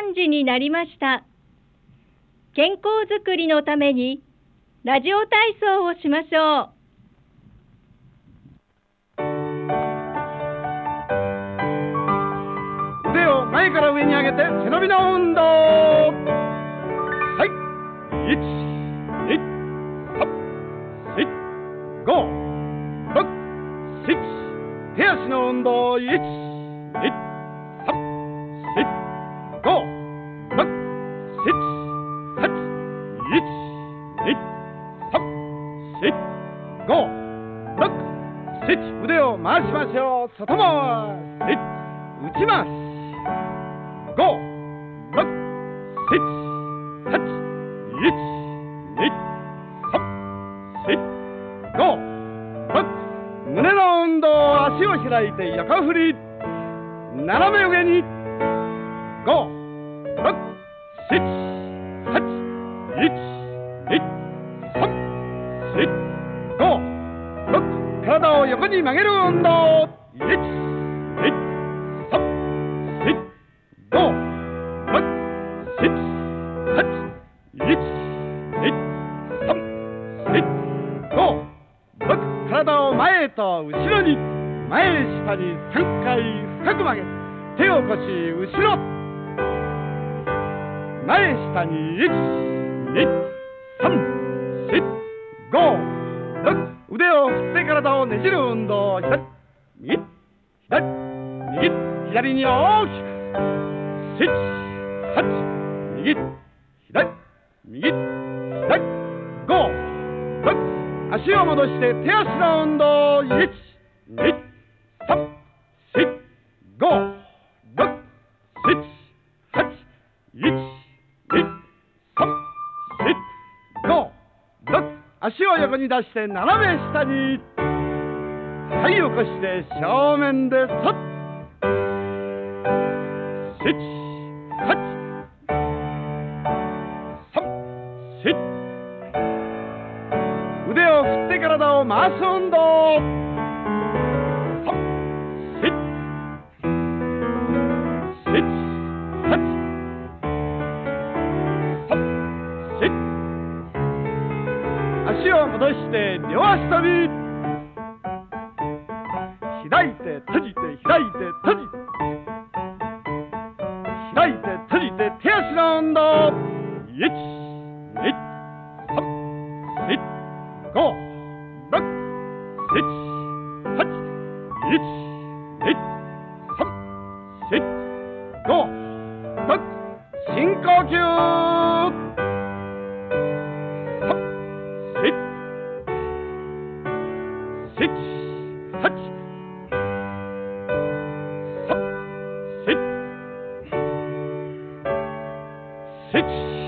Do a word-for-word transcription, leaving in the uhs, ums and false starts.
んじになりました。健康づくりのためにラジオ体操をしましょう。 腕を前から上に上げて背伸びの運動。はい、いち、に、さん、し、ご、ろく、しち。手足の運動。いち、に、さん、し、ご、ろく、しち、はち。いち、に、さん、し、ご、ろく、しち。腕を回しましょう。外回し、内回し。ご、ろく、しち、はち。いち、に、さん、し、ご、ろく。胸の運動。足を開いて横振り。斜め上に。ご、ろく、しち、はち。いち、に、さん、し、ご、ろく。体を横に曲げる運動。いち、に、さん、し、ご、ろく、しち、はち。いち、に、さん、し、ご、ろく。体を前と後ろに。前下にさんかい深く曲げ、手を腰後ろ。前下にいち、に、さん、し、ご、ろく。腕を振って体をねじる運動。左、右、左、右、左に大きく。しち、はち、右、左、右、左、ご、ろく。足を戻して手足の運動。いち、に、さん、し、ご、ろく、しち、はち。いち、に、さん、し、ご、ろく。足を横に出して斜め下に。はい、起こして正面でそっ。しち、はち、さん、し。腕を振って体を回す運動。さん、し、し、はち、さん、し。足を戻して両足跳び。開いて閉じて開いて閉じて開いて閉じて手足の運動。いち、に、さん、し、ご、ろく、しち、はち。いち、に、さん、し、ご、ろく。深呼吸。さん、し、し、はち。さん、し、し。